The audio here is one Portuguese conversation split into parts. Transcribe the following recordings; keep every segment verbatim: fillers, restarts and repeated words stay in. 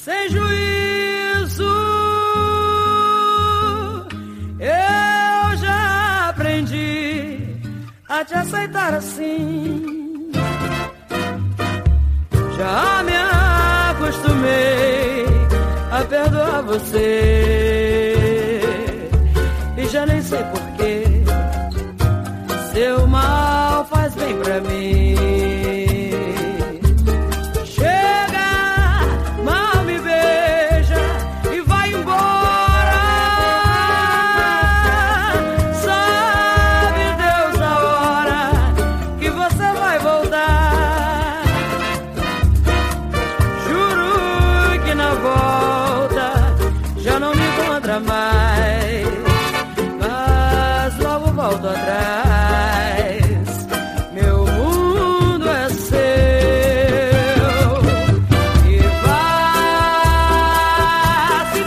sem juízo. Eu já aprendi a te aceitar assim, já me acostumei a perdoar você, e já nem sei porquê seu mal faz bem pra mim. Mais, mas logo volto atrás. Meu mundo é seu e vá se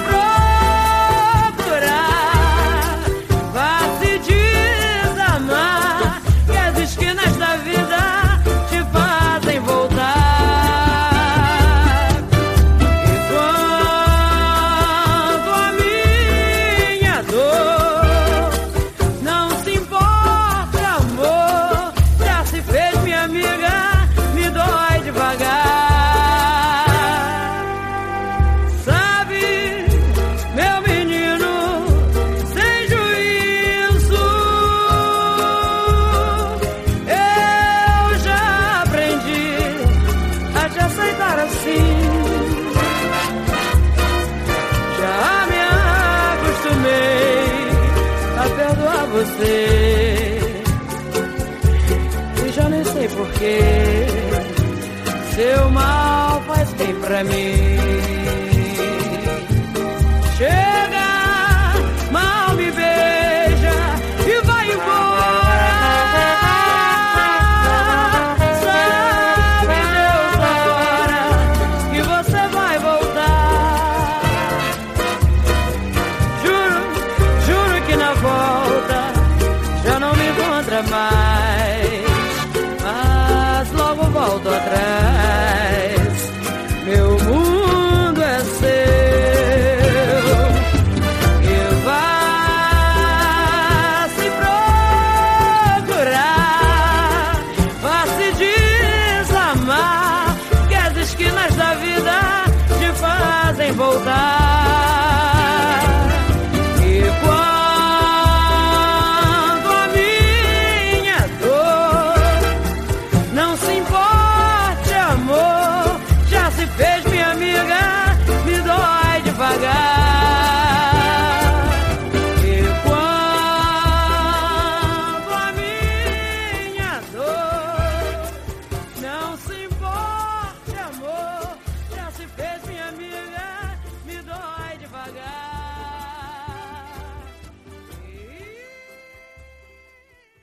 procurar, vá se desamar, que as esquinas da vida te fazem voltar. Você, e já nem sei porquê seu mal faz bem pra mim. Chega, mal me beija e vai embora. Sabe Deus a hora que você vai voltar. Juro, juro que na volta já não me encontra mais, mas logo volto atrás. Meu mundo é seu e vá se procurar, vá se desamar, que as esquinas da vida te fazem voltar.